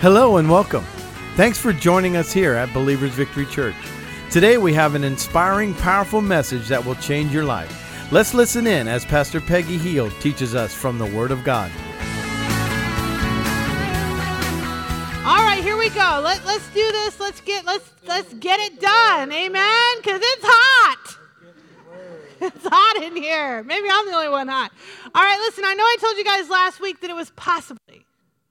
Hello and welcome. Thanks for joining us here at Believers Victory Church. Today we have an inspiring, powerful message that will change your life. Let's listen in as Pastor Peggy Heal teaches us from the Word of God. All right, here we go. Let's do this. Let's get it done. Amen. Because it's hot. It's hot in here. Maybe I'm the only one hot. All right, listen. I know I told you guys last week that it was possibly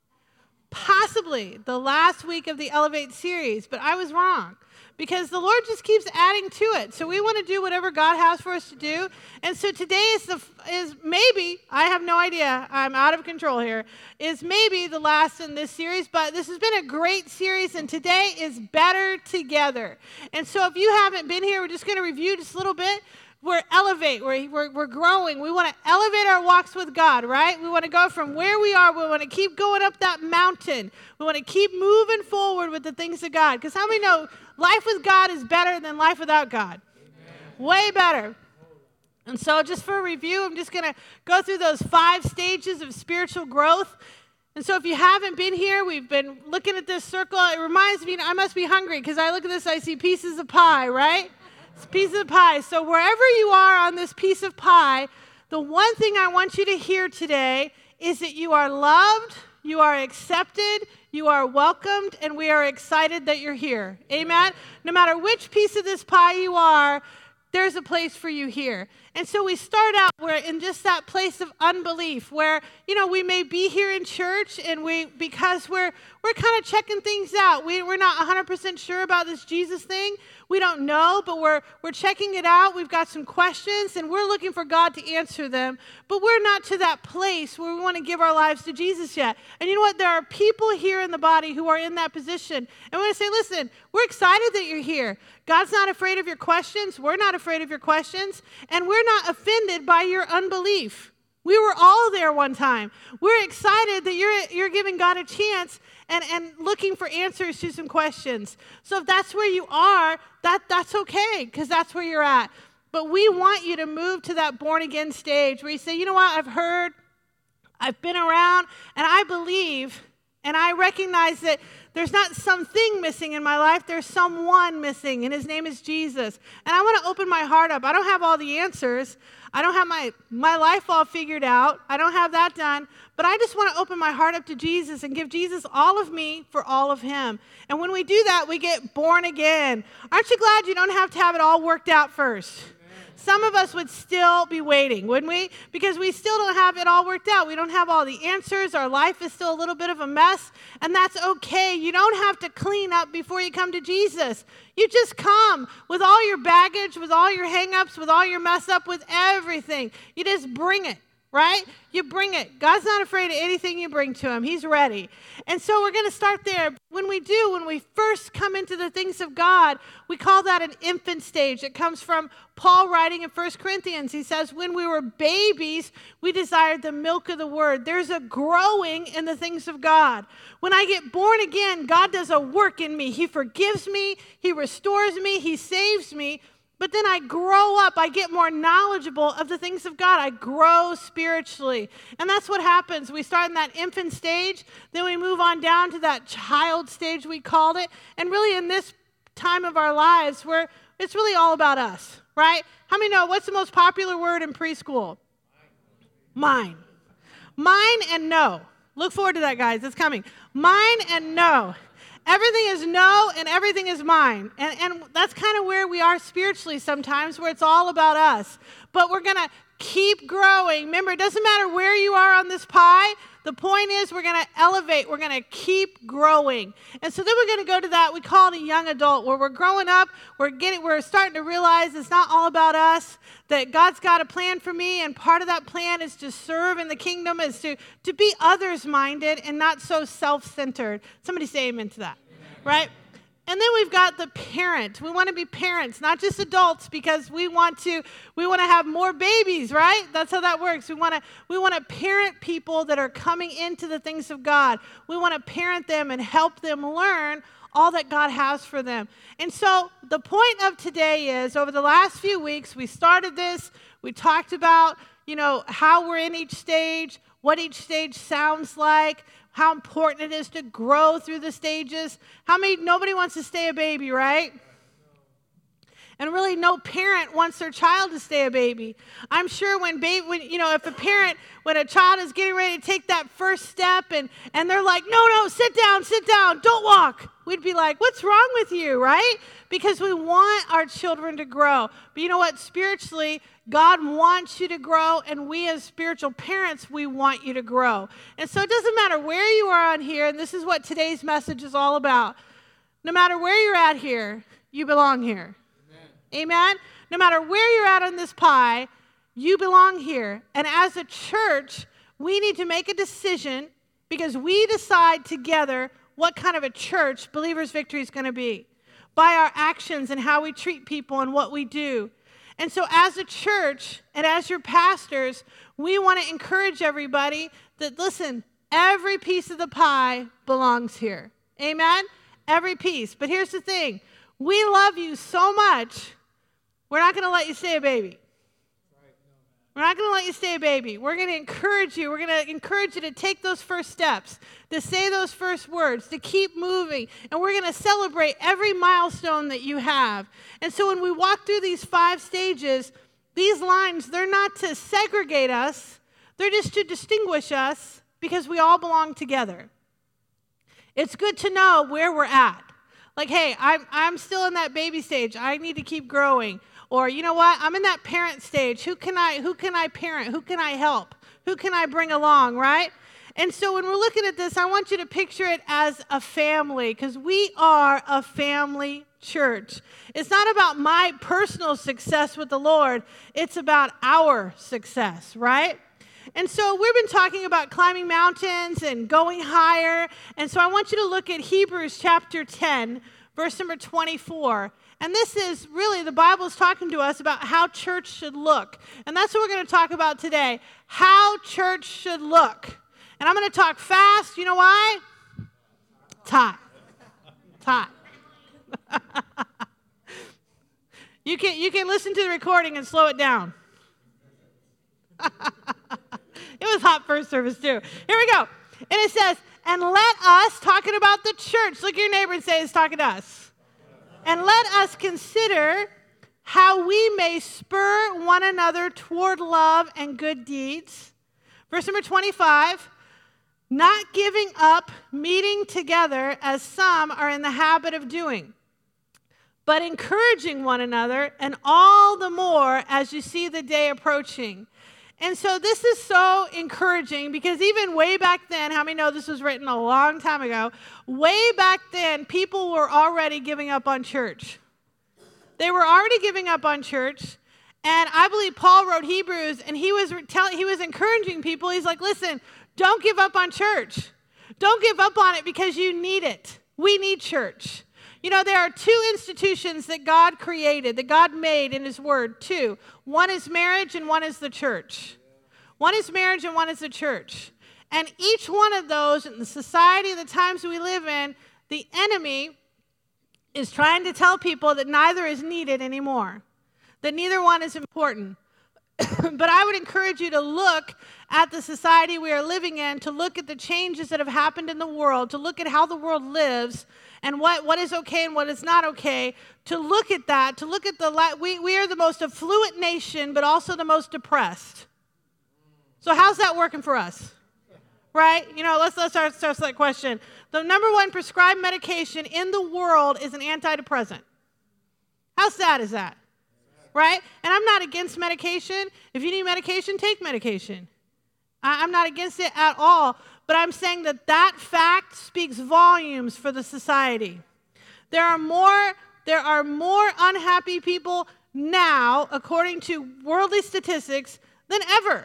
the last week of the Elevate series, but I was wrong because the Lord just keeps adding to it. So we want to do whatever God has for us to do. And so today is maybe, I have no idea, I'm out of control here, is maybe the last in this series, but this has been a great series, and today is Better Together. And so if you haven't been here, we're just going to review just a little bit. We're growing. We want to elevate our walks with God, right? We want to go from where we are. We want to keep going up that mountain. We want to keep moving forward with the things of God. Because how many know life with God is better than life without God? Amen. Way better. And so just for a review, I'm just going to go through those 5 stages of spiritual growth. And so if you haven't been here, we've been looking at this circle. It reminds me, I must be hungry because I look at this, I see pieces of pie, right? Piece of pie. So wherever you are on this piece of pie, the one thing I want you to hear today is that you are loved, you are accepted, you are welcomed, and we are excited that you're here. Amen? No matter which piece of this pie you are, there's a place for you here. And so we start out where in just that place of unbelief where, we may be here in church and because we're kind of checking things out. We're not 100% sure about this Jesus thing. We don't know, but we're checking it out. We've got some questions and we're looking for God to answer them. But we're not to that place where we want to give our lives to Jesus yet. And you know what? There are people here in the body who are in that position. And we're going to say, listen, we're excited that you're here. God's not afraid of your questions. We're not afraid of your questions. And we're not offended by your unbelief. We were all there one time. We're excited that you're giving God a chance and looking for answers to some questions. So if that's where you are, that's okay, because that's where you're at. But we want you to move to that born-again stage where you say, you know what, I've heard, I've been around, and I believe, and I recognize that there's not something missing in my life, there's someone missing, and his name is Jesus. And I want to open my heart up. I don't have all the answers. I don't have my life all figured out. I don't have that done. But I just want to open my heart up to Jesus and give Jesus all of me for all of him. And when we do that, we get born again. Aren't you glad you don't have to have it all worked out first? Some of us would still be waiting, wouldn't we? Because we still don't have it all worked out. We don't have all the answers. Our life is still a little bit of a mess, and that's okay. You don't have to clean up before you come to Jesus. You just come with all your baggage, with all your hang-ups, with all your mess up, with everything. You just bring it. Right? You bring it. God's not afraid of anything you bring to him. He's ready. And so we're going to start there. When we first come into the things of God, we call that an infant stage. It comes from Paul writing in 1 Corinthians. He says, when we were babies, we desired the milk of the word. There's a growing in the things of God. When I get born again, God does a work in me. He forgives me. He restores me. He saves me. But then I grow up, I get more knowledgeable of the things of God. I grow spiritually. And that's what happens. We start in that infant stage, then we move on down to that child stage, we called it. And really in this time of our lives where it's really all about us, right? How many know what's the most popular word in preschool? Mine. Mine and no. Look forward to that, guys. It's coming. Mine and no. Everything is no and everything is mine. And that's kind of where we are spiritually sometimes, where it's all about us. But we're going to keep growing. Remember, it doesn't matter where you are on this pie. The point is we're going to elevate. We're going to keep growing. And so then we're going to go to that, we call it a young adult, where we're growing up. We're starting to realize it's not all about us, that God's got a plan for me, and part of that plan is to serve in the kingdom, is to be others-minded and not so self-centered. Somebody say amen to that, right? And then we've got the parent. We want to be parents, not just adults, because we want to have more babies, right? That's how that works. We want to parent people that are coming into the things of God. We want to parent them and help them learn all that God has for them. And so the point of today is, over the last few weeks, we started this. We talked about, how we're in each stage, what each stage sounds like. how important it is to grow through the stages. Nobody wants to stay a baby, right? And really, no parent wants their child to stay a baby. I'm sure when a child is getting ready to take that first step and they're like, no, sit down, don't walk. We'd be like, what's wrong with you, right? Because we want our children to grow. But you know what? Spiritually, God wants you to grow, and we as spiritual parents, we want you to grow. And so it doesn't matter where you are on here, and this is what today's message is all about. No matter where you're at here, you belong here. Amen? No matter where you're at on this pie, you belong here. And as a church, we need to make a decision because we decide together what kind of a church Believers Victory is going to be by our actions and how we treat people and what we do. And so as a church and as your pastors, we want to encourage everybody that, listen, every piece of the pie belongs here. Amen? Every piece. But here's the thing. We love you so much, we're not going to let you stay a baby. We're not going to let you stay a baby. We're going to encourage you. We're going to encourage you to take those first steps, to say those first words, to keep moving. And we're going to celebrate every milestone that you have. And so when we walk through these 5 stages, these lines, they're not to segregate us. They're just to distinguish us because we all belong together. It's good to know where we're at. Like, hey, I'm still in that baby stage. I need to keep growing. Or, you know what? I'm in that parent stage. Who can I parent? Who can I help? Who can I bring along, right? And so when we're looking at this, I want you to picture it as a family because we are a family church. It's not about my personal success with the Lord. It's about our success, right? And so we've been talking about climbing mountains and going higher. And so I want you to look at Hebrews chapter 10, verse number 24. And this is really, the Bible is talking to us about how church should look. And that's what we're going to talk about today, how church should look. And I'm going to talk fast. You know why? Time. You can listen to the recording and slow it down. It was hot first service too. Here we go. And it says, and let us, talking about the church. Look at your neighbor and say, it's talking to us. And let us consider how we may spur one another toward love and good deeds. Verse number 25, not giving up meeting together as some are in the habit of doing, but encouraging one another, and all the more as you see the day approaching. And so this is so encouraging because even way back then, how many know this was written a long time ago? Way back then, people were already giving up on church. They were already giving up on church. And I believe Paul wrote Hebrews, and he was encouraging people. He's like, listen, don't give up on church. Don't give up on it because you need it. We need church. You know, there are 2 institutions that God created, that God made in His Word, 2. One is marriage and one is the church. One is marriage and one is the church. And each one of those, in the society, the times we live in, the enemy is trying to tell people that neither is needed anymore, that neither one is important. But I would encourage you to look at the society we are living in, to look at the changes that have happened in the world, to look at how the world lives, and what is okay and what is not okay, to look at that, to look at we are the most affluent nation, but also the most depressed. So how's that working for us? Right? You know, let's start that question. The number 1 prescribed medication in the world is an antidepressant. How sad is that? Right? And I'm not against medication. If you need medication, take medication. I'm not against it at all. But I'm saying that fact speaks volumes for the society. There are more unhappy people now, according to worldly statistics, than ever.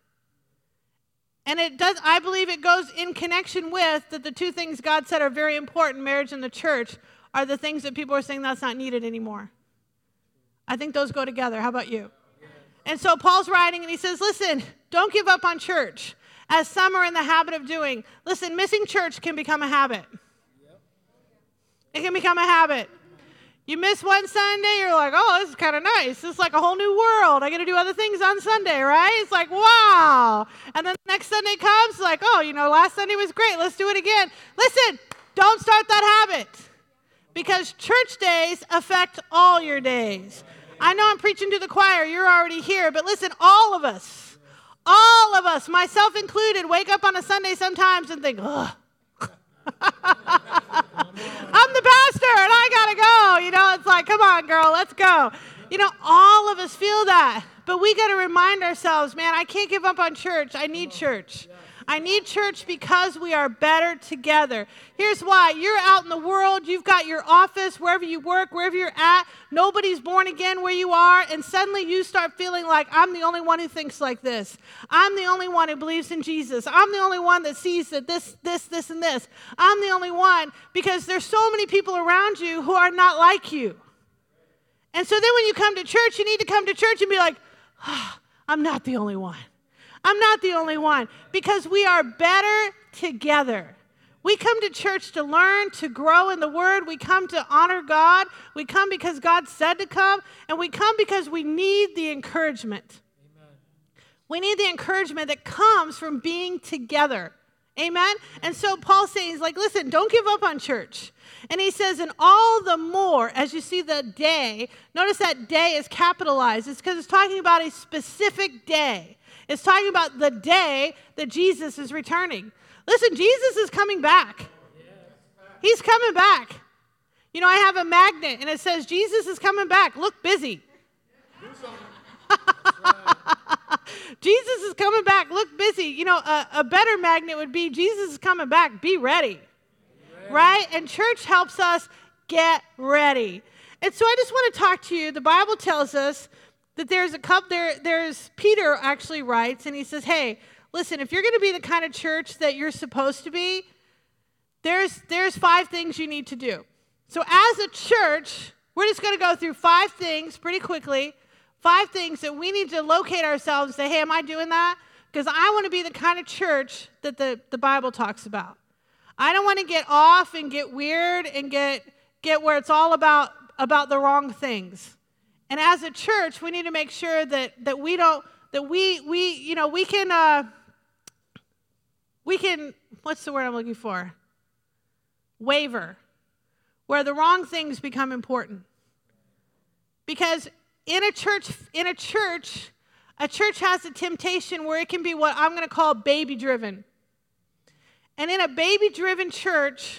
And I believe it goes in connection with that the 2 things God said are very important, marriage and the church, are the things that people are saying that's not needed anymore. I think those go together. How about you? And so Paul's writing and he says, listen, don't give up on church, as some are in the habit of doing. Listen, missing church can become a habit. It can become a habit. You miss one Sunday, you're like, oh, this is kind of nice. This is like a whole new world. I get to do other things on Sunday, right? It's like, wow. And then the next Sunday comes, like, oh, last Sunday was great. Let's do it again. Listen, don't start that habit, because church days affect all your days. I know I'm preaching to the choir. You're already here. But listen, all of us, myself included, wake up on a Sunday sometimes and think, ugh. I'm the pastor and I gotta go. It's like, come on, girl, let's go. All of us feel that. But we got to remind ourselves, man, I can't give up on church. I need church. I need church because we are better together. Here's why. You're out in the world. You've got your office, wherever you work, wherever you're at. Nobody's born again where you are. And suddenly you start feeling like, I'm the only one who thinks like this. I'm the only one who believes in Jesus. I'm the only one that sees that this, and this. I'm the only one, because there's so many people around you who are not like you. And so then when you come to church, you need to come to church and be like, oh, I'm not the only one. I'm not the only one, because we are better together. We come to church to learn, to grow in the Word. We come to honor God. We come because God said to come, and we come because we need the encouragement. Amen. We need the encouragement that comes from being together. Amen? And so Paul says, listen, don't give up on church. And he says, and all the more, as you see the day, notice that day is capitalized. It's because it's talking about a specific day. It's talking about the day that Jesus is returning. Listen, Jesus is coming back. He's coming back. I have a magnet, and it says, Jesus is coming back. Look busy. Jesus is coming back. Look busy. A better magnet would be, Jesus is coming back. Be ready. Right? And church helps us get ready. And so I just want to talk to you. The Bible tells us that there's Peter actually writes, and he says, hey, listen, if you're going to be the kind of church that you're supposed to be, there's 5 things you need to do. So as a church, we're just going to go through 5 things pretty quickly, 5 things that we need to locate ourselves and say, hey, am I doing that? Because I want to be the kind of church that the Bible talks about. I don't want to get off and get weird and get where it's all about the wrong things. And as a church, we need to make sure that we can, what's the word I'm looking for? Waver, where the wrong things become important. Because a church has a temptation where it can be what I'm going to call baby-driven. And in a baby-driven church,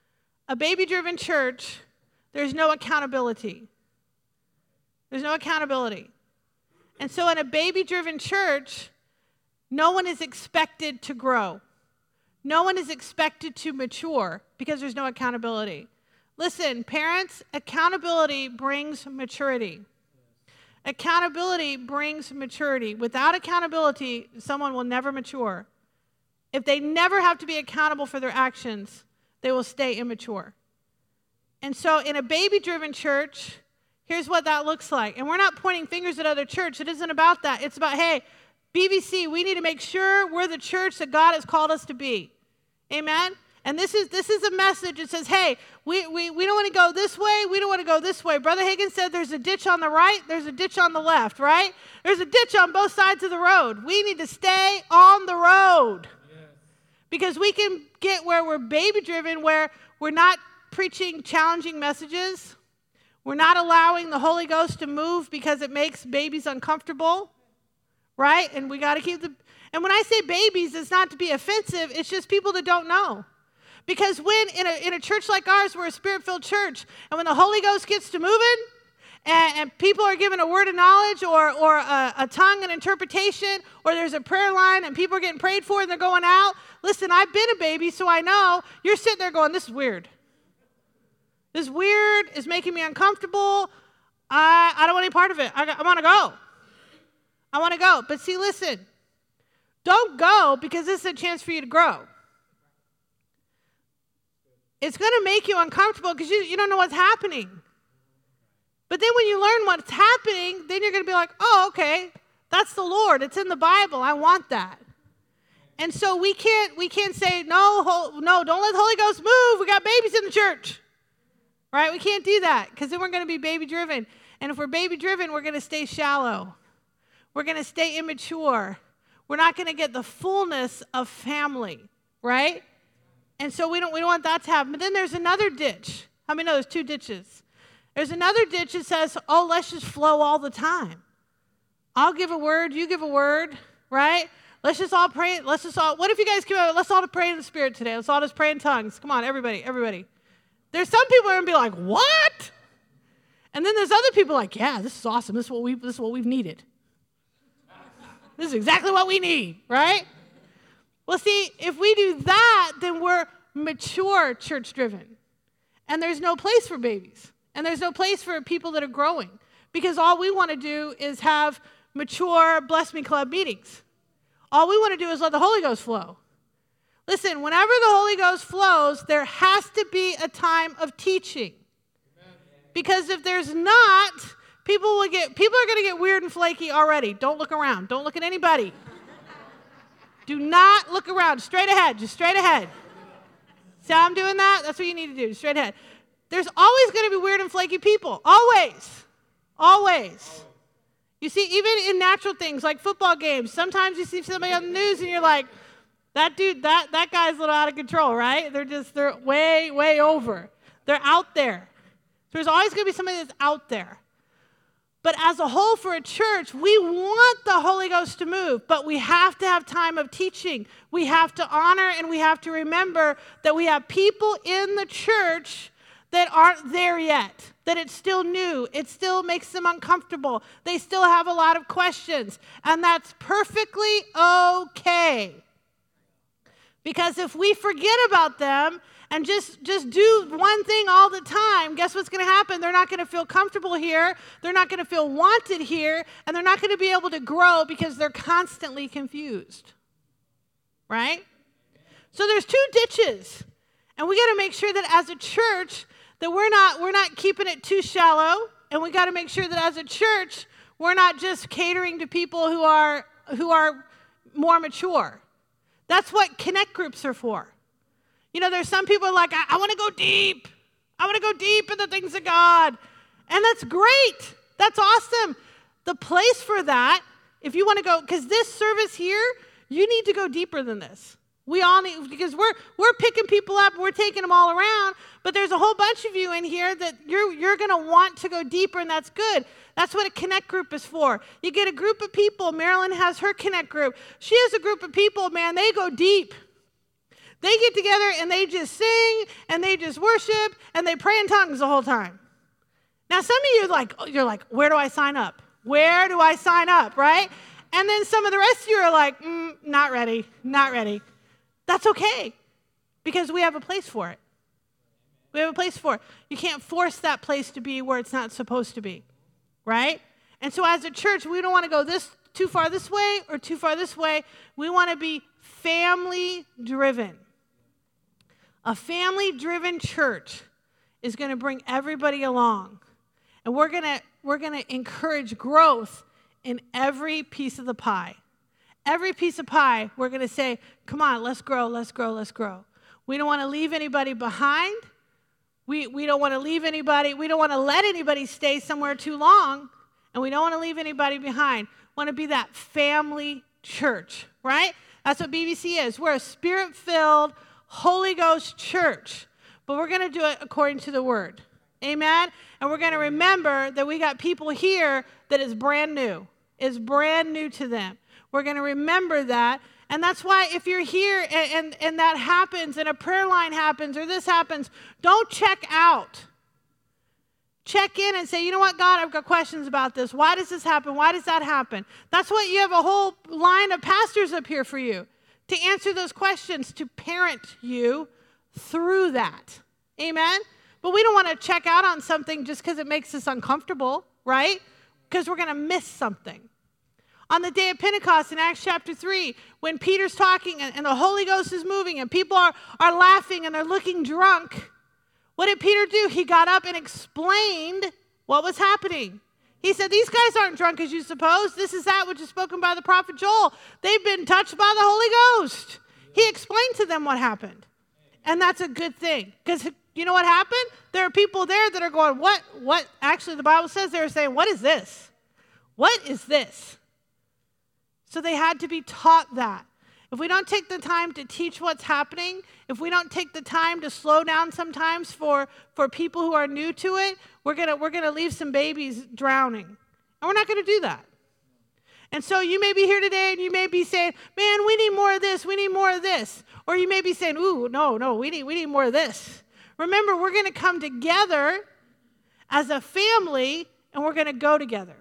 there's no accountability. There's no accountability. And so in a baby-driven church, no one is expected to grow. No one is expected to mature because there's no accountability. Listen, parents, accountability brings maturity. Accountability brings maturity. Without accountability, someone will never mature. If they never have to be accountable for their actions, they will stay immature. And so in a baby-driven church, here's what that looks like. And we're not pointing fingers at other church. It isn't about that. It's about, hey, BVC, we need to make sure we're the church that God has called us to be. Amen? And this is a message that says, hey, we don't want to go this way. We don't want to go this way. Brother Hagin said there's a ditch on the right. There's a ditch on the left, right? There's a ditch on both sides of the road. We need to stay on the road. Yes. Because we can get where we're baby-driven, where we're not preaching challenging messages. We're not allowing the Holy Ghost to move because it makes babies uncomfortable, right? And we got to keep and when I say babies, it's not to be offensive. It's just people that don't know. Because when in a church like ours, we're a Spirit-filled church, and when the Holy Ghost gets to moving, and people are given a word of knowledge or a tongue and interpretation, or there's a prayer line and people are getting prayed for and they're going out, listen, I've been a baby, so I know you're sitting there going, this is weird. This weird is making me uncomfortable. I don't want any part of it. I want to go. I want to go. But see, listen, don't go because this is a chance for you to grow. It's going to make you uncomfortable because you don't know what's happening. But then when you learn what's happening, then you're going to be like, oh, okay, that's the Lord. It's in the Bible. I want that. And so we can't say, no, don't let the Holy Ghost move. We got babies in the church. right? We can't do that because then we're going to be baby-driven. And if we're baby-driven, we're going to stay shallow. We're going to stay immature. We're not going to get the fullness of family, right? And so we don't want that to happen. But then there's another ditch. How many know there's two ditches? There's another ditch that says, oh, let's just flow all the time. I'll give a word, you give a word, right? Let's just all pray. What if you guys come out, let's all pray in the Spirit today. Let's all just pray in tongues. Come on, everybody. There's some people who are going to be like, what? And then there's other people like, yeah, this is awesome. This is what we've needed. This is exactly what we need, right? Well, see, if we do that, then we're mature church-driven. And there's no place for babies. And there's no place for people that are growing. Because all we want to do is have mature Bless Me Club meetings. All we want to do is let the Holy Ghost flow. Listen, whenever the Holy Ghost flows, there has to be a time of teaching. Because if there's not, people are going to get weird and flaky already. Don't look around. Don't look at anybody. Do not look around. Straight ahead. Just straight ahead. See how I'm doing that? That's what you need to do. Straight ahead. There's always going to be weird and flaky people. Always. Always. You see, even in natural things like football games, sometimes you see somebody on the news and you're like, that dude, that guy's a little out of control, right? They're way, way over. They're out there. There's always going to be somebody that's out there. But as a whole for a church, we want the Holy Ghost to move, but we have to have time of teaching. We have to honor and we have to remember that we have people in the church that aren't there yet, that it's still new. It still makes them uncomfortable. They still have a lot of questions, and that's perfectly okay. Because if we forget about them and just do one thing all the time, guess what's going to happen? They're not going to feel comfortable here. They're not going to feel wanted here. And they're not going to be able to grow because they're constantly confused. Right? So there's two ditches. And we got to make sure that as a church that we're not keeping it too shallow. And we got to make sure that as a church we're not just catering to people who are more mature. That's what connect groups are for. You know, there's some people like, I want to go deep. I want to go deep in the things of God. And that's great. That's awesome. The place for that, if you want to go, because this service here, you need to go deeper than this. We all need, because we're picking people up, we're taking them all around, but there's a whole bunch of you in here that you're going to want to go deeper, and that's good. That's what a connect group is for. You get a group of people. Marilyn has her connect group. She has a group of people, man, they go deep. They get together and they just sing and they just worship and they pray in tongues the whole time. Now, some of you you're like, where do I sign up? Where do I sign up, right? And then some of the rest of you are like, not ready, not ready. That's okay, because we have a place for it. We have a place for it. You can't force that place to be where it's not supposed to be, right? And so as a church, we don't want to go too far this way or too far this way. We want to be family-driven. A family-driven church is going to bring everybody along. And we're going to encourage growth in every piece of the pie. Every piece of pie, we're going to say, come on, let's grow, let's grow, let's grow. We don't want to leave anybody behind. We don't want to leave anybody. We don't want to let anybody stay somewhere too long. And we don't want to leave anybody behind. We want to be that family church, right? That's what BBC is. We're a Spirit-filled, Holy Ghost church. But we're going to do it according to the Word. Amen? And we're going to remember that we got people here that is brand new. It's brand new to them. We're going to remember that. And that's why if you're here and that happens and a prayer line happens or this happens, don't check out. Check in and say, you know what, God, I've got questions about this. Why does this happen? Why does that happen? That's what you have a whole line of pastors up here for you, to answer those questions, to parent you through that. Amen? But we don't want to check out on something just because it makes us uncomfortable, right? Because we're going to miss something. On the day of Pentecost in Acts chapter 3, when Peter's talking and the Holy Ghost is moving and people are laughing and they're looking drunk, what did Peter do? He got up and explained what was happening. He said, these guys aren't drunk as you suppose. This is that which is spoken by the prophet Joel. They've been touched by the Holy Ghost. He explained to them what happened. And that's a good thing, because you know what happened? There are people there that are going, what? Actually, the Bible says they were saying, what is this? What is this? So they had to be taught that. If we don't take the time to teach what's happening, if we don't take the time to slow down sometimes for people who are new to it, we're gonna leave some babies drowning. And we're not gonna do that. And so you may be here today and you may be saying, man, we need more of this, we need more of this. Or you may be saying, ooh, no, we need more of this. Remember, we're gonna come together as a family and we're gonna go together.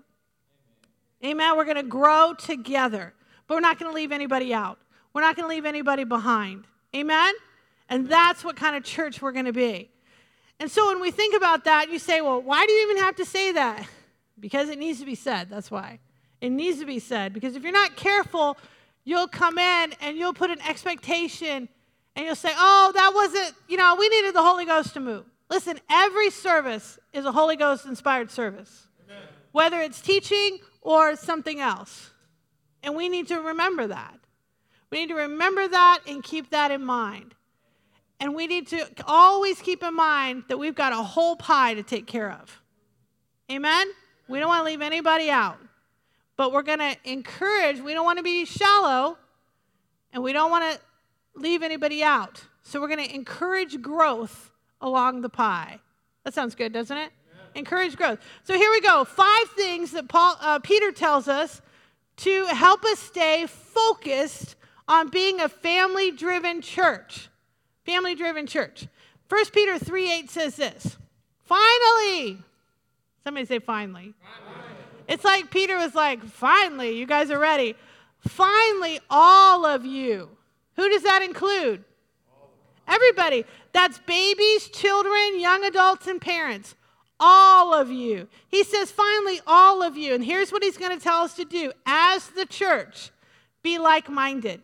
Amen. We're gonna grow together. But we're not gonna leave anybody out. We're not going to leave anybody behind. Amen? And that's what kind of church we're going to be. And so when we think about that, you say, well, why do you even have to say that? Because it needs to be said. That's why. It needs to be said. Because if you're not careful, you'll come in and you'll put an expectation and you'll say, oh, that wasn't, we needed the Holy Ghost to move. Listen, every service is a Holy Ghost inspired service. Amen. Whether it's teaching or something else. And we need to remember that. We need to remember that and keep that in mind. And we need to always keep in mind that we've got a whole pie to take care of. Amen? We don't want to leave anybody out. But we're going to encourage, we don't want to be shallow, and we don't want to leave anybody out. So we're going to encourage growth along the pie. That sounds good, doesn't it? Yeah. Encourage growth. So here we go. 5 things that Peter tells us to help us stay focused on being a family-driven church. Family-driven church. 1 Peter 3:8 says this. Finally. Somebody say finally. Finally. It's like Peter was like, finally, you guys are ready. Finally, all of you. Who does that include? Everybody. That's babies, children, young adults, and parents. All of you. He says, finally, all of you. And here's what he's going to tell us to do. As the church, be like-minded.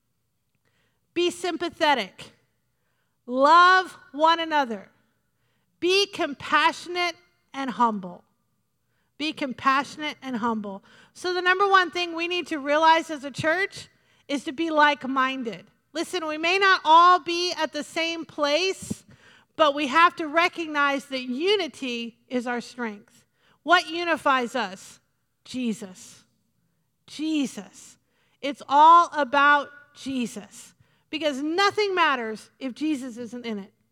Be sympathetic. Love one another. Be compassionate and humble. Be compassionate and humble. So the number one thing we need to realize as a church is to be like-minded. Listen, we may not all be at the same place, but we have to recognize that unity is our strength. What unifies us? Jesus. Jesus. It's all about Jesus. Because nothing matters if Jesus isn't in it.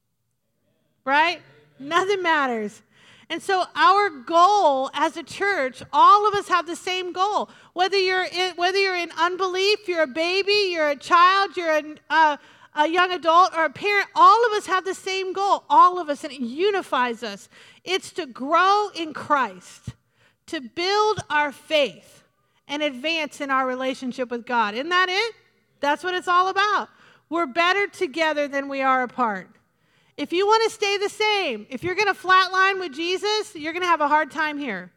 Right? Nothing matters. And so our goal as a church, all of us have the same goal. Whether you're in unbelief, you're a baby, you're a child, you're a young adult or a parent, all of us have the same goal. All of us, and it unifies us. It's to grow in Christ, to build our faith and advance in our relationship with God. Isn't that it? That's what it's all about. We're better together than we are apart. If you want to stay the same, if you're going to flatline with Jesus, you're going to have a hard time here.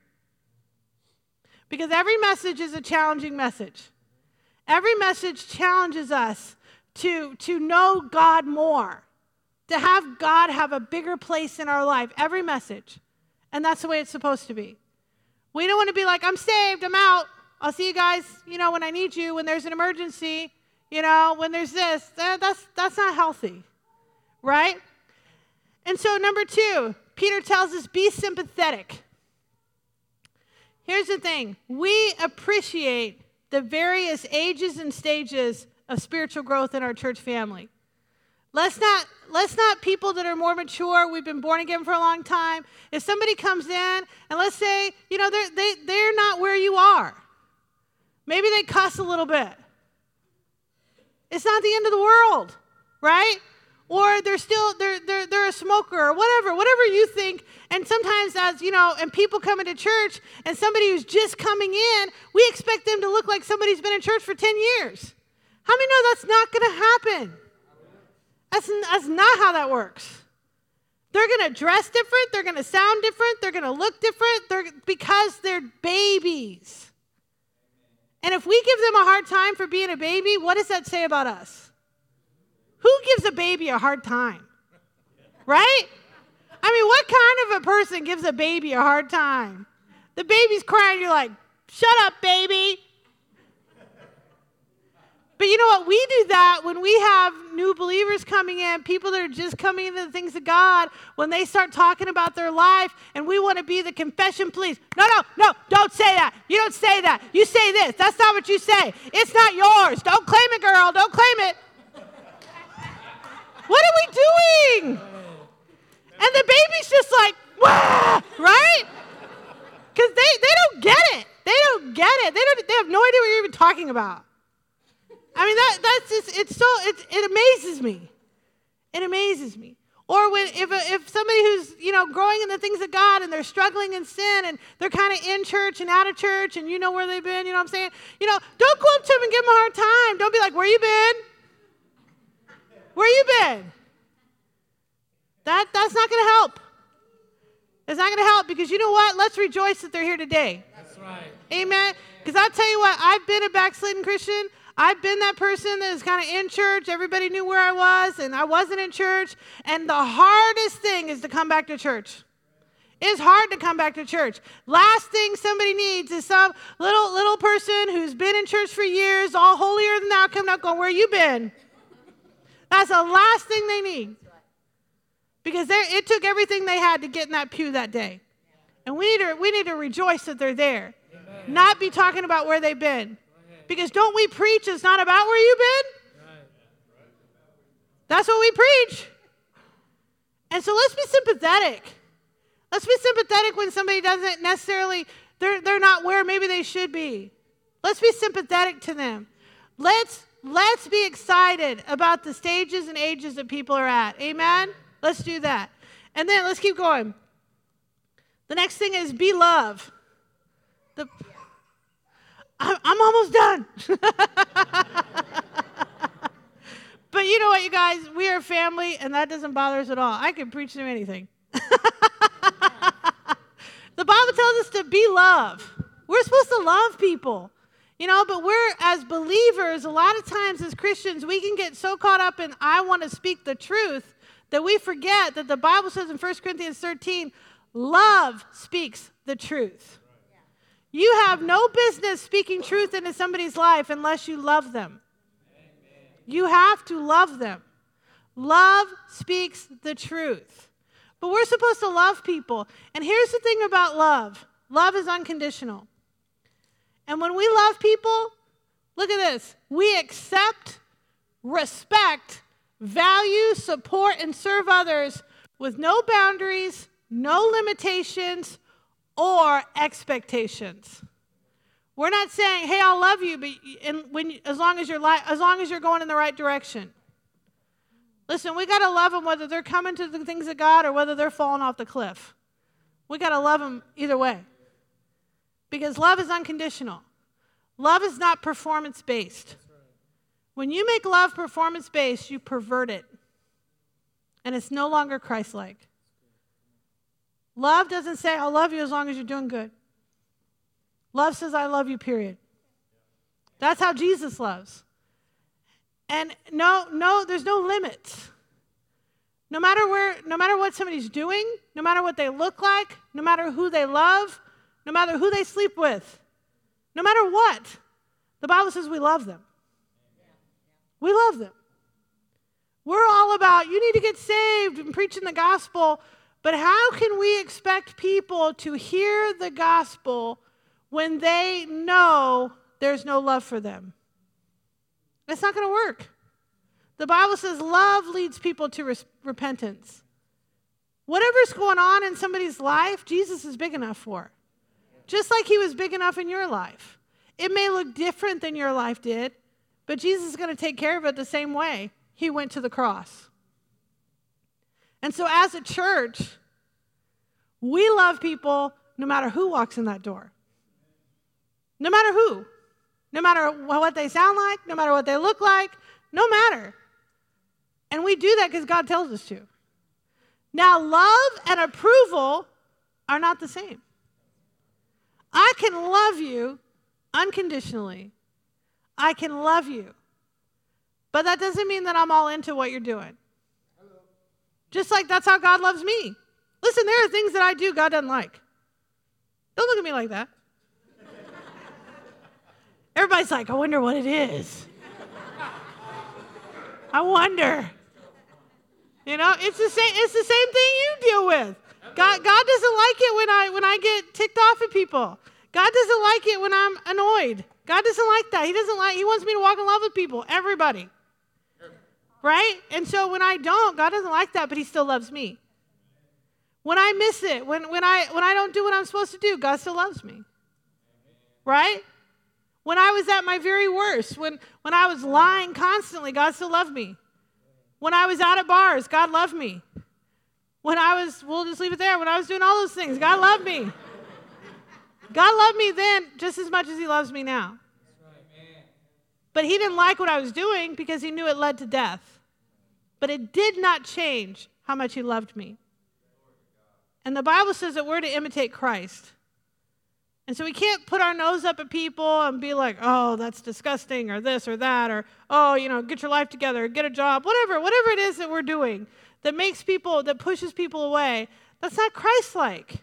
Because every message is a challenging message. Every message challenges us to know God more, to have God have a bigger place in our life. Every message. And that's the way it's supposed to be. We don't want to be like, I'm saved, I'm out. I'll see you guys, when I need you, when there's an emergency. When there's this, that's not healthy, right? And so number 2, Peter tells us, be sympathetic. Here's the thing. We appreciate the various ages and stages of spiritual growth in our church family. Let's not people that are more mature, we've been born again for a long time. If somebody comes in and let's say, they're not where you are. Maybe they cuss a little bit. It's not the end of the world, right? Or they're a smoker or whatever you think. And sometimes and people come into church and somebody who's just coming in, we expect them to look like somebody's been in church for 10 years. How many know that's not going to happen? That's not how that works. They're going to dress different. They're going to sound different. They're going to look different because they're babies. And if we give them a hard time for being a baby, what does that say about us? Who gives a baby a hard time? Right? I mean, what kind of a person gives a baby a hard time? The baby's crying, you're like, shut up, baby. But you know what? We do that when we have new believers coming in, people that are just coming into the things of God, when they start talking about their life, and we want to be the confession police. No, don't say that. You don't say that. You say this. That's not what you say. It's not yours. Don't claim it, girl. Don't claim it. What are we doing? And the baby's just like, wah, right? Because they don't get it. They don't get it. They have no idea what you're even talking about. I mean, that's just, it amazes me. It amazes me. Or when if somebody who's, growing in the things of God and they're struggling in sin and they're kind of in church and out of church and you know where they've been, you know what I'm saying? Don't go up to them and give them a hard time. Don't be like, where you been? Where you been? That's not going to help. It's not going to help because you know what? Let's rejoice that they're here today. That's right. Amen? Because I'll tell you what, I've been a backslidden Christian. I've been that person that was kind of in church. Everybody knew where I was, and I wasn't in church. And the hardest thing is to come back to church. It's hard to come back to church. Last thing somebody needs is some little person who's been in church for years, all holier than thou, coming up going, where you been? That's the last thing they need. Because it took everything they had to get in that pew that day. And we need to rejoice that they're there. Amen. Not be talking about where they've been. Because don't we preach it's not about where you've been? Right. That's what we preach. And so let's be sympathetic. Let's be sympathetic when somebody doesn't necessarily, they're not where maybe they should be. Let's be sympathetic to them. Let's be excited about the stages and ages that people are at. Amen? Let's do that. And then let's keep going. The next thing is be love. I'm almost done. But you know what, you guys? We are family, and that doesn't bother us at all. I can preach through anything. The Bible tells us to be love. We're supposed to love people. But we're, as believers, a lot of times as Christians, we can get so caught up in, I want to speak the truth, that we forget that the Bible says in 1 Corinthians 13, love speaks the truth. You have no business speaking truth into somebody's life unless you love them. Amen. You have to love them. Love speaks the truth. But we're supposed to love people. And here's the thing about love. Love is unconditional. And when we love people, look at this. We accept, respect, value, support, and serve others with no boundaries, no limitations, or expectations. We're not saying, "Hey, I'll love you," as long as you're going in the right direction. Listen, we got to love them whether they're coming to the things of God or whether they're falling off the cliff. We got to love them either way. Because love is unconditional. Love is not performance-based. When you make love performance-based, you pervert it. And it's no longer Christ-like. Love doesn't say, I'll love you as long as you're doing good. Love says, I love you, period. That's how Jesus loves. And no, there's no limits. No matter what somebody's doing, no matter what they look like, no matter who they love, no matter who they sleep with, no matter what, the Bible says we love them. We love them. We're all about, you need to get saved and preaching the gospel. But how can we expect people to hear the gospel when they know there's no love for them? It's not going to work. The Bible says love leads people to repentance. Whatever's going on in somebody's life, Jesus is big enough for. Just like he was big enough in your life. It may look different than your life did, but Jesus is going to take care of it the same way he went to the cross. And so as a church, we love people no matter who walks in that door. No matter who. No matter what they sound like, no matter what they look like, no matter. And we do that because God tells us to. Now, love and approval are not the same. I can love you unconditionally. I can love you. But that doesn't mean that I'm all into what you're doing. Just like that's how God loves me. Listen, there are things that I do God doesn't like. Don't look at me like that. Everybody's like, I wonder what it is. I wonder. You know, it's the same thing you deal with. God doesn't like it when I get ticked off at people. God doesn't like it when I'm annoyed. God doesn't like that. He wants me to walk in love with people, everybody. Right? And so when I don't, God doesn't like that, but he still loves me. When I miss it, when I don't do what I'm supposed to do, God still loves me. Right? When I was at my very worst, when I was lying constantly, God still loved me. When I was out at bars, God loved me. We'll just leave it there. When I was doing all those things, God loved me. God loved me then just as much as he loves me now. But he didn't like what I was doing because he knew it led to death. But it did not change how much he loved me. And the Bible says that we're to imitate Christ. And so we can't put our nose up at people and be like, oh, that's disgusting, or this or that, or, oh, get your life together, get a job, whatever it is that we're doing that pushes people away. That's not Christ-like.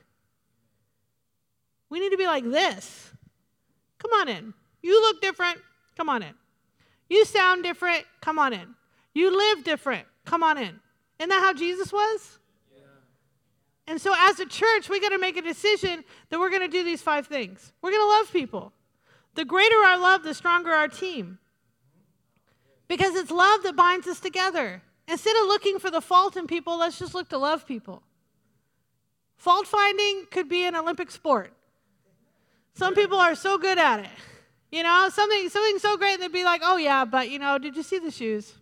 We need to be like this. Come on in. You look different. Come on in. You sound different. Come on in. You live different. Come on in. Isn't that how Jesus was? And so as a church, we got to make a decision that we're going to do these 5 things. We're going to love people. The greater our love, the stronger our team. Because it's love that binds us together. Instead of looking for the fault in people, let's just look to love people. Fault finding could be an Olympic sport. Some people are so good at it. Something so great, and they'd be like, oh yeah, but did you see the shoes?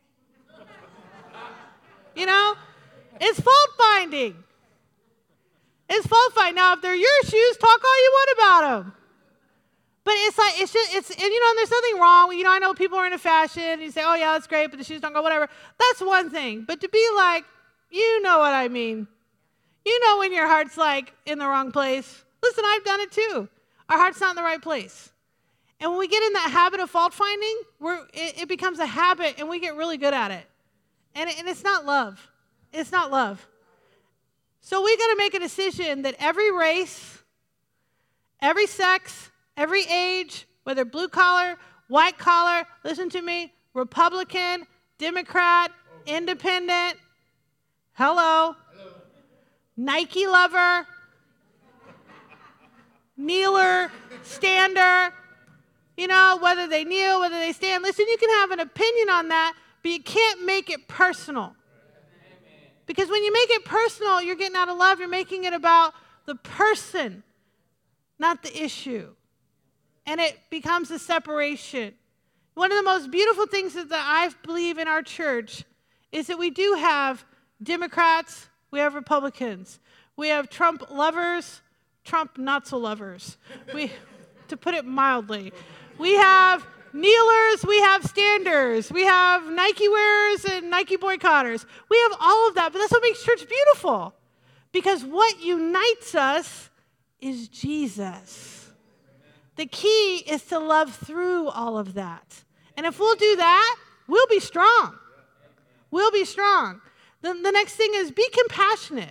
It's fault finding. It's fault finding. Now, if they're your shoes, talk all you want about them. But and there's nothing wrong. I know people are into fashion, and you say, oh yeah, that's great, but the shoes don't go, whatever. That's one thing. But to be like, you know what I mean. When your heart's like in the wrong place. Listen, I've done it too. Our heart's not in the right place. And when we get in that habit of fault finding, it becomes a habit, and we get really good at it. And it's not love. It's not love. So we got to make a decision that every race, every sex, every age, whether blue collar, white collar, listen to me, Republican, Democrat, independent, hello. Nike lover, kneeler, stander, whether they kneel, whether they stand. Listen, you can have an opinion on that, but you can't make it personal. Because when you make it personal, you're getting out of love. You're making it about the person, not the issue. And it becomes a separation. One of the most beautiful things that I believe in our church is that we do have Democrats, we have Republicans, we have Trump lovers, Trump not so lovers. To put it mildly, we have kneelers, we have standers, we have Nike wearers and Nike boycotters. We have all of that, but that's what makes church beautiful. Because what unites us is Jesus. The key is to love through all of that. And if we'll do that, we'll be strong. We'll be strong. The next thing is be compassionate.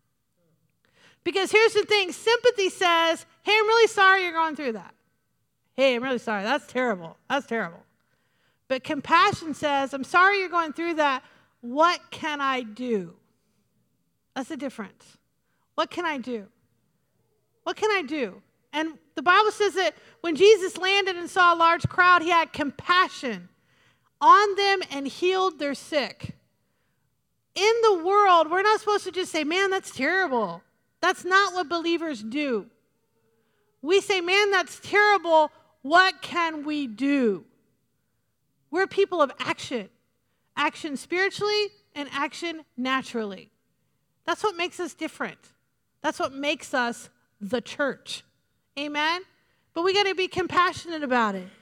Because here's the thing, sympathy says, hey, I'm really sorry you're going through that. Hey, I'm really sorry. That's terrible. That's terrible. But compassion says, I'm sorry you're going through that. What can I do? That's the difference. What can I do? What can I do? And the Bible says that when Jesus landed and saw a large crowd, he had compassion on them and healed their sick. In the world, we're not supposed to just say, man, that's terrible. That's not what believers do. We say, man, that's terrible. What can we do? We're people of action. Action spiritually and action naturally. That's what makes us different. That's what makes us the church. Amen? But we got to be compassionate about it.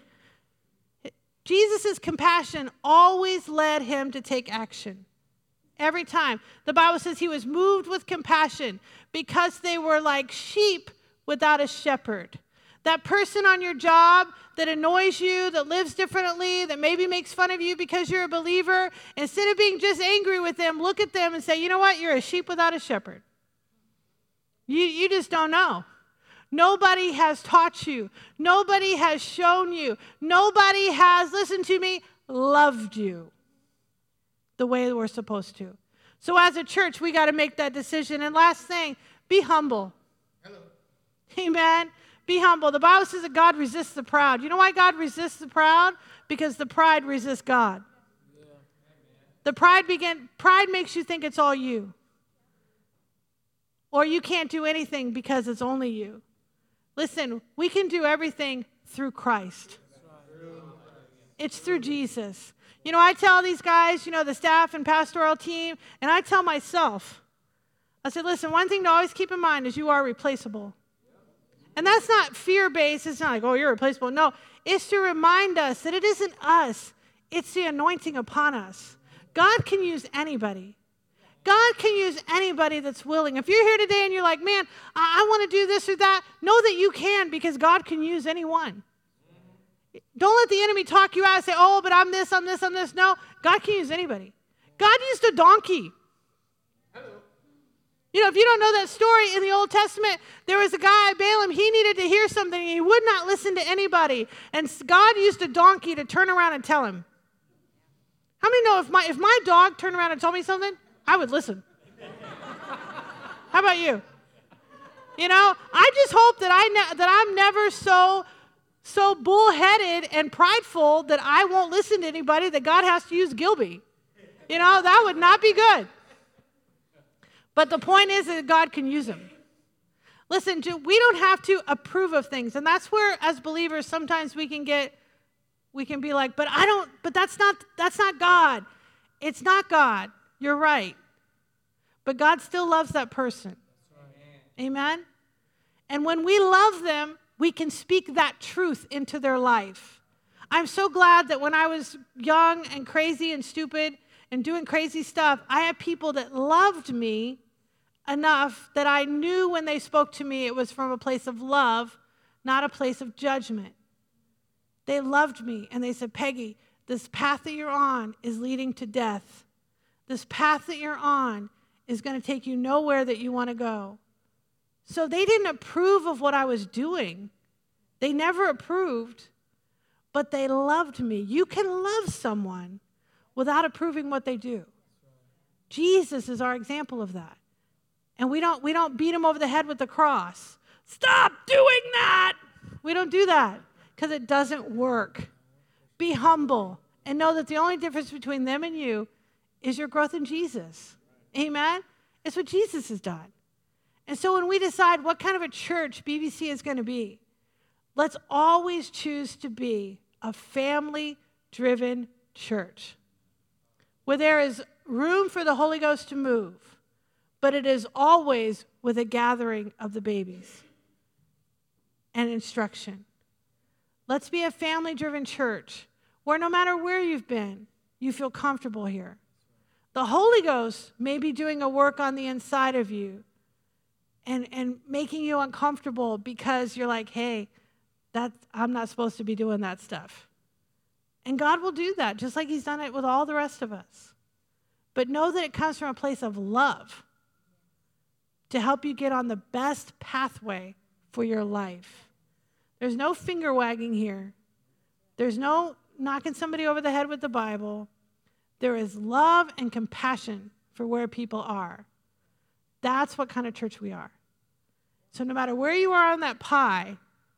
Jesus' compassion always led him to take action. Every time. The Bible says he was moved with compassion because they were like sheep without a shepherd. That person on your job that annoys you, that lives differently, that maybe makes fun of you because you're a believer, instead of being just angry with them, look at them and say, you know what? You're a sheep without a shepherd. You just don't know. Nobody has taught you. Nobody has shown you. Nobody has, listen to me, loved you. the way we're supposed to. So as a church, we got to make that decision. And last thing, be humble. Hello. Amen. Be humble. The Bible says that God resists the proud. You know why God resists the proud? Because the pride resists God. Yeah. The pride makes you think it's all you. Or you can't do anything because it's only you. Listen, we can do everything through Christ. It's through Jesus. You know, I tell these guys, the staff and pastoral team, and I tell myself, I said, listen, one thing to always keep in mind is you are replaceable. And that's not fear-based. It's not like, oh, you're replaceable. No, it's to remind us that it isn't us. It's the anointing upon us. God can use anybody. God can use anybody that's willing. If you're here today and you're like, man, I want to do this or that, know that you can, because God can use anyone. Don't let the enemy talk you out and say, oh, but I'm this, I'm this, I'm this. No, God can use anybody. God used a donkey. If you don't know that story in the Old Testament, there was a guy, Balaam, he needed to hear something, and he would not listen to anybody. And God used a donkey to turn around and tell him. How many know if my dog turned around and told me something, I would listen? How about you? I just hope that I'm never so bullheaded and prideful that I won't listen to anybody that God has to use Gilby. That would not be good. But the point is that God can use them. Listen, we don't have to approve of things. And that's where, as believers, sometimes we can be like, but that's not God. It's not God. You're right. But God still loves that person. Amen? And when we love them, we can speak that truth into their life. I'm so glad that when I was young and crazy and stupid and doing crazy stuff, I had people that loved me enough that I knew when they spoke to me it was from a place of love, not a place of judgment. They loved me, and they said, Peggy, this path that you're on is leading to death. This path that you're on is going to take you nowhere that you want to go. So they didn't approve of what I was doing. They never approved, but they loved me. You can love someone without approving what they do. Jesus is our example of that. And we don't beat him over the head with the cross. Stop doing that. We don't do that because it doesn't work. Be humble and know that the only difference between them and you is your growth in Jesus. Amen? It's what Jesus has done. And so when we decide what kind of a church BBC is going to be, let's always choose to be a family-driven church where there is room for the Holy Ghost to move, but it is always with a gathering of the babies and instruction. Let's be a family-driven church where no matter where you've been, you feel comfortable here. The Holy Ghost may be doing a work on the inside of you and making you uncomfortable because you're like, hey, I'm not supposed to be doing that stuff. And God will do that, just like he's done it with all the rest of us. But know that it comes from a place of love to help you get on the best pathway for your life. There's no finger wagging here. There's no knocking somebody over the head with the Bible. There is love and compassion for where people are. That's what kind of church we are. So no matter where you are on that pie,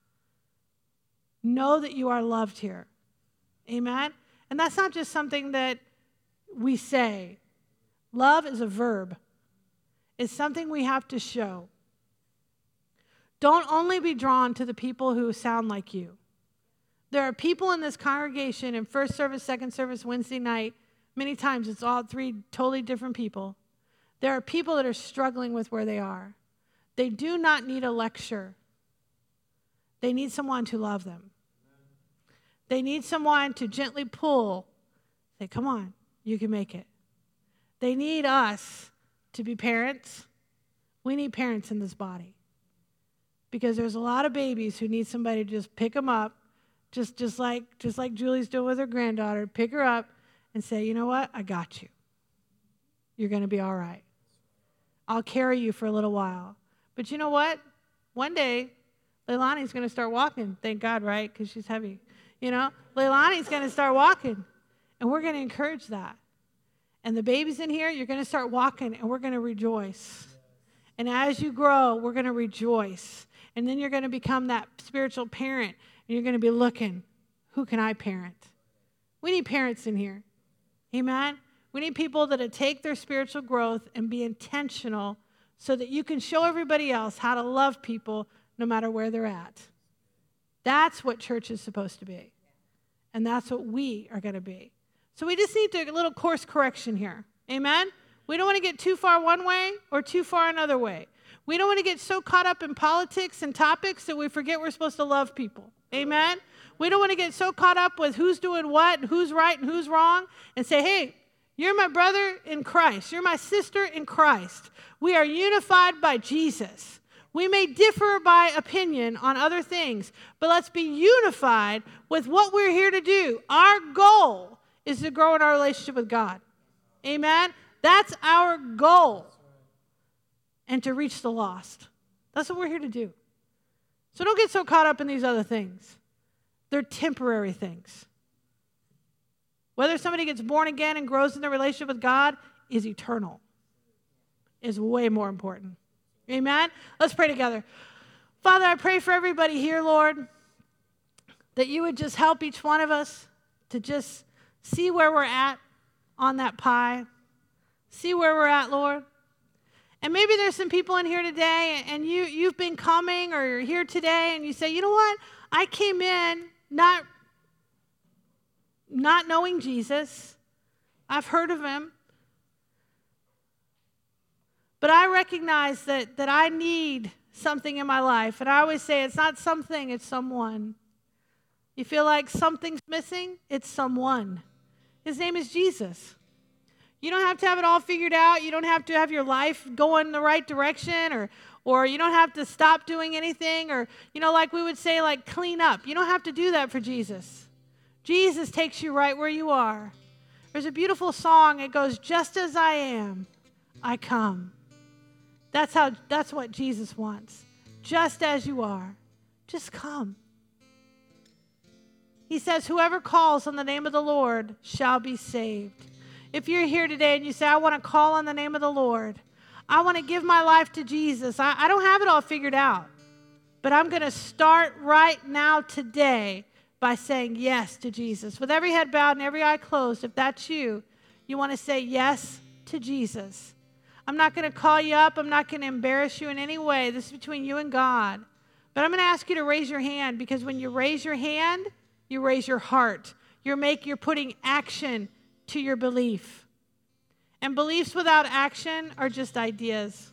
know that you are loved here. Amen? And that's not just something that we say. Love is a verb. It's something we have to show. Don't only be drawn to the people who sound like you. There are people in this congregation in first service, second service, Wednesday night. Many times it's all three totally different people. There are people that are struggling with where they are. They do not need a lecture. They need someone to love them. They need someone to gently pull. Say, come on, you can make it. They need us to be parents. We need parents in this body. Because there's a lot of babies who need somebody to just pick them up, just like Julie's doing with her granddaughter, pick her up and say, you know what, I got you. You're going to be all right. I'll carry you for a little while. But you know what? One day, Leilani's going to start walking. Thank God, right? Because she's heavy. Leilani's going to start walking. And we're going to encourage that. And the babies in here, you're going to start walking, and we're going to rejoice. And as you grow, we're going to rejoice. And then you're going to become that spiritual parent, and you're going to be looking, who can I parent? We need parents in here. Amen? We need people that take their spiritual growth and be intentional so that you can show everybody else how to love people no matter where they're at. That's what church is supposed to be. And that's what we are going to be. So we just need a little course correction here. Amen? We don't want to get too far one way or too far another way. We don't want to get so caught up in politics and topics that we forget we're supposed to love people. Amen? We don't want to get so caught up with who's doing what and who's right and who's wrong and say, hey, you're my brother in Christ. You're my sister in Christ. We are unified by Jesus. We may differ by opinion on other things, but let's be unified with what we're here to do. Our goal is to grow in our relationship with God. Amen? That's our goal. And to reach the lost. That's what we're here to do. So don't get so caught up in these other things. They're temporary things. Whether somebody gets born again and grows in their relationship with God is eternal. Is way more important. Amen? Let's pray together. Father, I pray for everybody here, Lord, that you would just help each one of us to just see where we're at on that pie. See where we're at, Lord. And maybe there's some people in here today, and you've been coming or you're here today, and you say, you know what? I came in not knowing Jesus. I've heard of him. But I recognize that I need something in my life. And I always say it's not something, it's someone. You feel like something's missing? It's someone. His name is Jesus. You don't have to have it all figured out. You don't have to have your life going the right direction, or you don't have to stop doing anything, or, like we would say, like clean up. You don't have to do that for Jesus. Jesus takes you right where you are. There's a beautiful song. It goes, just as I am, I come. That's what Jesus wants. Just as you are, just come. He says, whoever calls on the name of the Lord shall be saved. If you're here today and you say, I want to call on the name of the Lord, I want to give my life to Jesus. I don't have it all figured out, but I'm going to start right now today by saying yes to Jesus. With every head bowed and every eye closed, if that's you, you want to say yes to Jesus. I'm not going to call you up. I'm not going to embarrass you in any way. This is between you and God. But I'm going to ask you to raise your hand, because when you raise your hand, you raise your heart. You're putting action to your belief. And beliefs without action are just ideas.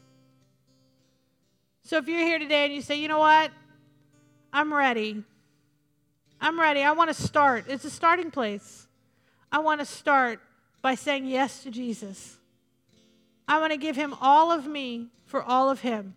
So if you're here today and you say, you know what? I'm ready. I want to start. It's a starting place. I want to start by saying yes to Jesus. I want to give him all of me for all of him.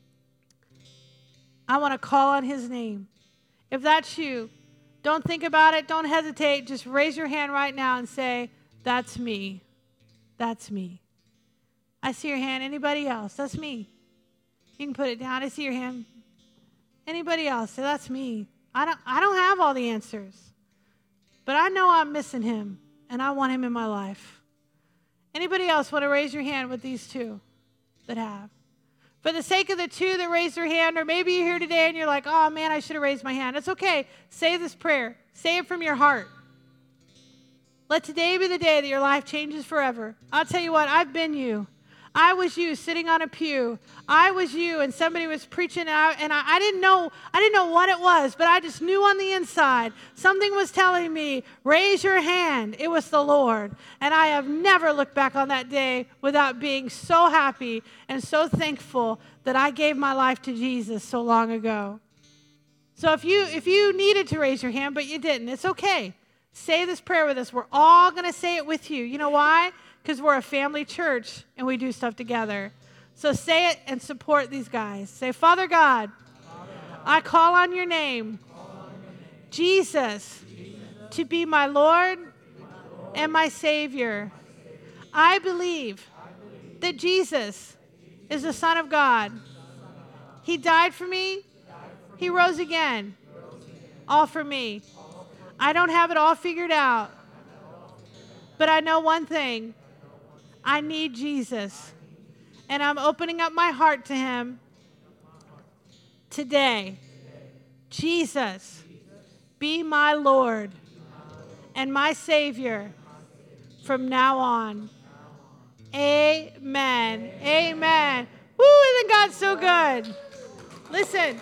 I want to call on his name. If that's you, don't think about it. Don't hesitate. Just raise your hand right now and say, that's me. That's me. I see your hand. Anybody else? That's me. You can put it down. I see your hand. Anybody else? Say, that's me. I don't have all the answers, but I know I'm missing him, and I want him in my life. Anybody else want to raise your hand with these two that have? For the sake of the two that raised their hand, or maybe you're here today and you're like, oh man, I should have raised my hand. It's okay. Say this prayer. Say it from your heart. Let today be the day that your life changes forever. I'll tell you what, I've been you. I was you sitting on a pew. I was you, and somebody was preaching, and I didn't know what it was, but I just knew on the inside something was telling me, raise your hand. It was the Lord. And I have never looked back on that day without being so happy and so thankful that I gave my life to Jesus so long ago. So if you needed to raise your hand, but you didn't, it's okay. Say this prayer with us. We're all going to say it with you. You know why? Because we're a family church and we do stuff together. So say it and support these guys. Say, Father God, I call on your name, Jesus, to be my Lord and my Savior. I believe that Jesus is the Son of God. He died for me. He rose again, all for me. I don't have it all figured out, but I know one thing. I need Jesus. And I'm opening up my heart to him today. Jesus, be my Lord and my Savior from now on. Amen. Amen. Woo, isn't God so good? Listen.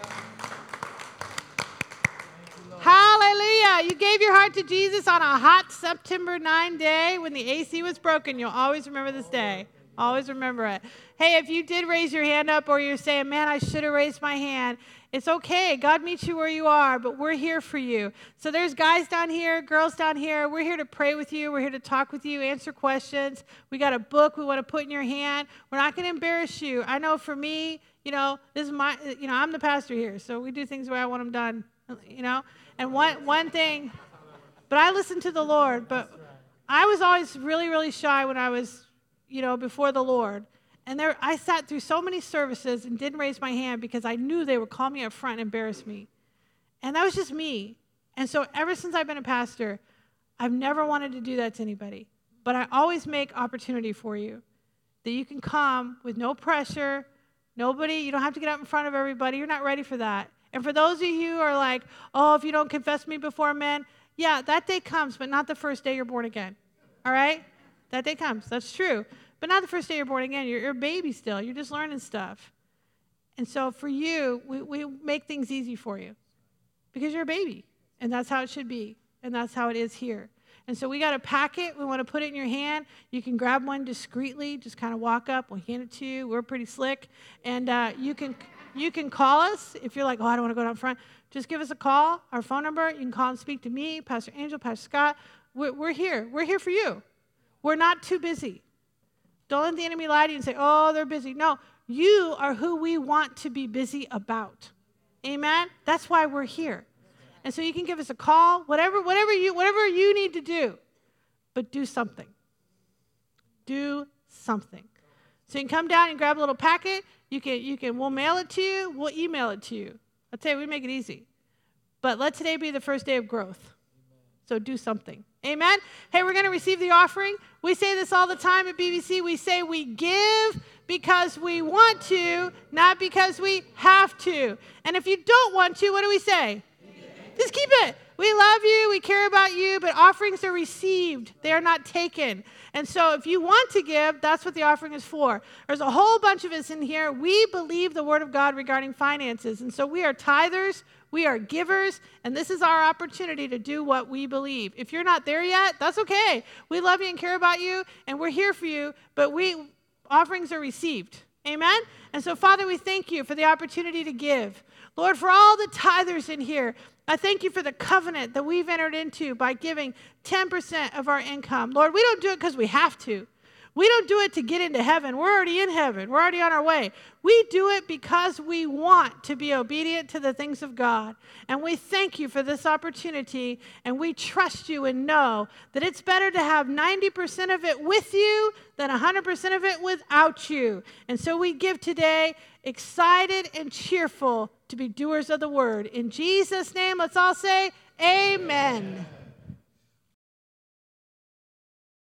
Hallelujah. You gave your heart to Jesus on a hot September 9 day when the AC was broken. You'll always remember this day. Always remember it. Hey, if you did raise your hand up or you're saying, man, I should have raised my hand, it's okay. God meets you where you are, but we're here for you. So there's guys down here, girls down here. We're here to pray with you. We're here to talk with you, answer questions. We got a book we want to put in your hand. We're not going to embarrass you. I know for me, this is my, I'm the pastor here, so we do things the way I want them done, And one thing, but I listen to the Lord, but I was always really, really shy when I was, before the Lord. And I sat through so many services and didn't raise my hand because I knew they would call me up front and embarrass me. And that was just me. And so ever since I've been a pastor, I've never wanted to do that to anybody. But I always make opportunity for you that you can come with no pressure. You don't have to get up in front of everybody. You're not ready for that. And for those of you who are like, oh, if you don't confess me before men, yeah, that day comes, but not the first day you're born again. All right? That day comes. That's true. But not the first day you're born again. You're a baby still. You're just learning stuff. And so for you, we make things easy for you because you're a baby. And that's how it should be. And that's how it is here. And so we got a packet. We want to put it in your hand. You can grab one discreetly. Just kind of walk up. We'll hand it to you. We're pretty slick. And you can call us if you're like, oh, I don't want to go down front. Just give us a call. Our phone number. You can call and speak to me, Pastor Angel, Pastor Scott. We're here. We're here for you. We're not too busy. Don't let the enemy lie to you and say, oh, they're busy. No, you are who we want to be busy about. Amen? That's why we're here. And so you can give us a call, whatever you need to do. But do something. Do something. So you can come down and grab a little packet. We'll mail it to you. We'll email it to you. I'll tell you, we make it easy. But let today be the first day of growth. So do something. Amen? Hey, we're going to receive the offering. We say this all the time at BBC. We say we give because we want to, not because we have to. And if you don't want to, what do we say? Just keep it. We love you. We care about you. But offerings are received. They are not taken. And so if you want to give, that's what the offering is for. There's a whole bunch of us in here. We believe the word of God regarding finances. And so we are tithers. We are givers, and this is our opportunity to do what we believe. If you're not there yet, that's okay. We love you and care about you, and we're here for you, but offerings are received. Amen? And so, Father, we thank you for the opportunity to give. Lord, for all the tithers in here, I thank you for the covenant that we've entered into by giving 10% of our income. Lord, we don't do it because we have to. We don't do it to get into heaven. We're already in heaven. We're already on our way. We do it because we want to be obedient to the things of God. And we thank you for this opportunity, and we trust you and know that it's better to have 90% of it with you than 100% of it without you. And so we give today excited and cheerful to be doers of the word. In Jesus' name, let's all say amen.